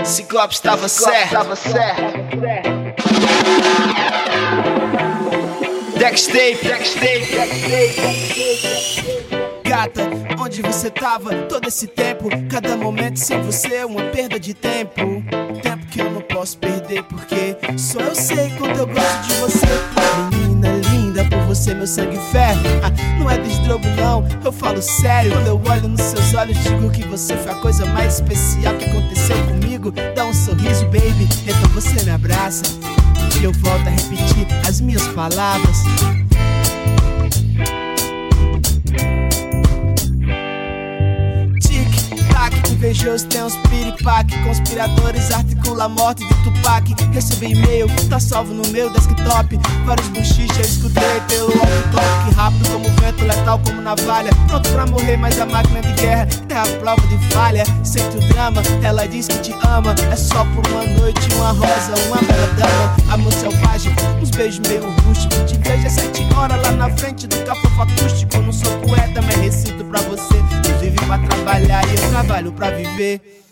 Ciclope estava certo. Dextape. Gata, onde você tava todo esse tempo? Cada momento sem você é uma perda de tempo. Tempo que eu não posso perder, porque só eu sei quanto eu gosto de você. Menina linda, por você meu sangue ferve. Não é desdrobo não, eu falo sério. Quando eu olho nos seus olhos, digo que você foi a coisa mais especial que aconteceu comigo. Dá um sorriso, baby, então você me abraça e eu volto a repetir as minhas palavras. Invejoso tem uns piripaque, conspiradores articula a morte de Tupac. Recebi e-mail, tá salvo no meu desktop. Vários buchiches eu escutei pelo walkie-talkie. Rápido como vento, letal como navalha. Pronto pra morrer, mas a máquina de guerra é a prova de falha. Sente o drama, ela diz que te ama. É só por uma noite, uma rosa, uma bela dama. Amor selvagem, uns beijos meio rústicos. Te vejo às 7 horas lá na frente do cafofo acústico. Não sou poeta, mas recito pra você. Eu vivo pra trabalhar e eu trabalho pra viver.